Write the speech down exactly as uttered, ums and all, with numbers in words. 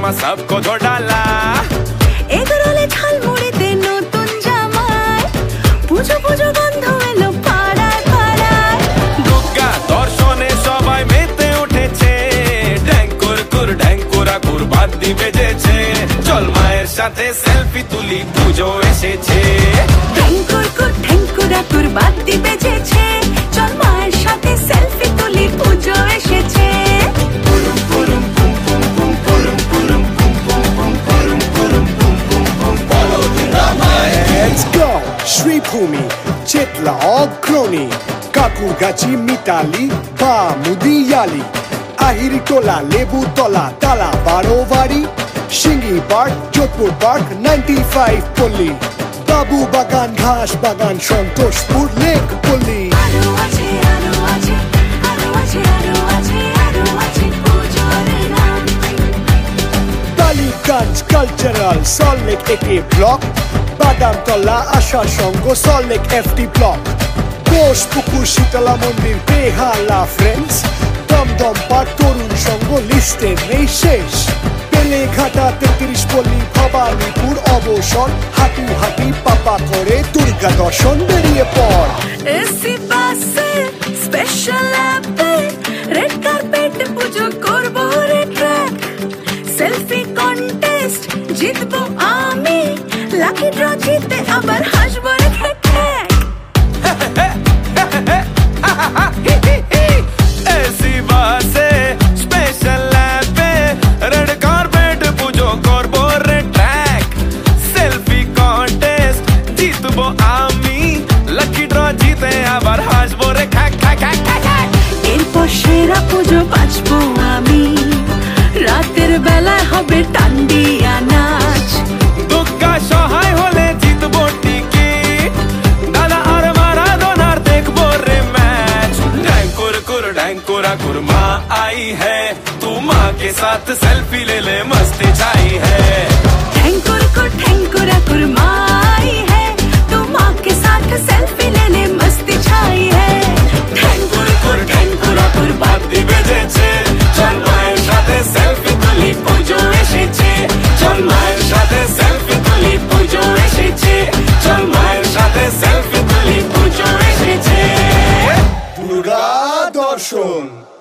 Drama सबको धो डाला এগরোলে ঝালমুড়িতে নতুন জামাই পুজো পুজো গন্ধ এলো পাড়ায় পাড়ায় দুর্গা দর্শনে সবাই মেতে উঠেছে ঢ্যাঙ্কুর কুর ঢ্যাঙ্কুরা কুর বাদ্যি বেজেছে চল মায়ের সাথে সেলফি তুলি পুজো এসেছে ঢ্যাঙ্কুর কুর ঢ্যাঙ্কুরা কুর বাদ্যি বেজেছে চল মায়ের সাথে সেলফি তুলি পুজো এসেছে Let's go! Shri Bhumi, Chitla Ogroni, Kakurgachi Mitali, Ba Mudiyali, Ahiri Tola, Lebu Tola, Tala Barovari, Shingi Park, Jodhpur Park, ninety-five Pulli, Babu Bagan, Ghash Bagan, Santoshpur, Lake Pulli. আরো আছে আরো আছে আরো আছে আরো আছে আরো আছে পুজোর নাম Taliganj Cultural, Salt Lake A K Block, Badam Tola, Asha Shongo, Salt Lake F D Block, Ghosh Pukur Shitala Mondir, Behala Friends, Dom Dom Park, Torun Shongo, Liste Nei Shesh, Pele Ghata, তেত্রিশ Poli, Bhabanipur, Oboshon, Hatu Hati, Papa Kore, Durga Doshon, Beriye Por. AC বাসে special অ্যাপে red carpet পুজো করবো রে track selfie contest জিতবো আমি lucky draw জিতে আবার হাসবো রে খ্যাক খ্যাক এসি বাসে স্পেশাল ল্যাপে রেড কার্পেট পুজো করবো রে ট্র্যাক সেলফি কন্টেস্ট জিতবো আমি লাকি ড্র জিতে আবার হাসবো রে খ্যাক খ্যাক খ্যাক খ্যাক এরপর সেরা পুজো বাঁচবো আমি রাতের বেলায় হবে টান্ডিয়া নাচ দুর্গা সহায় হলে জিতবো টিকিট দাদা আর মারাদোনার দেখবো রে मैच ढैंकुर कुर ढैंकुरा कुर माँ आई है तू माँ के साथ सेल्फी ले ले मस्ती छाई है ढैंकुर कुर ढैंकुरा कुर माई है तू माँ के साथ सेल्फी ले ले मस्ती छाई है ढैंकुर कुर ढैंकुरा कुर বাদ্যি বেজেছে চল মায়ের সাথে সেলফি তুলি পুজো এসেছে চল মায়ের সাথে সেলফি তুলি পুজো এসেছে চল মায়ের সাথে সেলফি তুলি পুজো এসেছে Durga Doshon.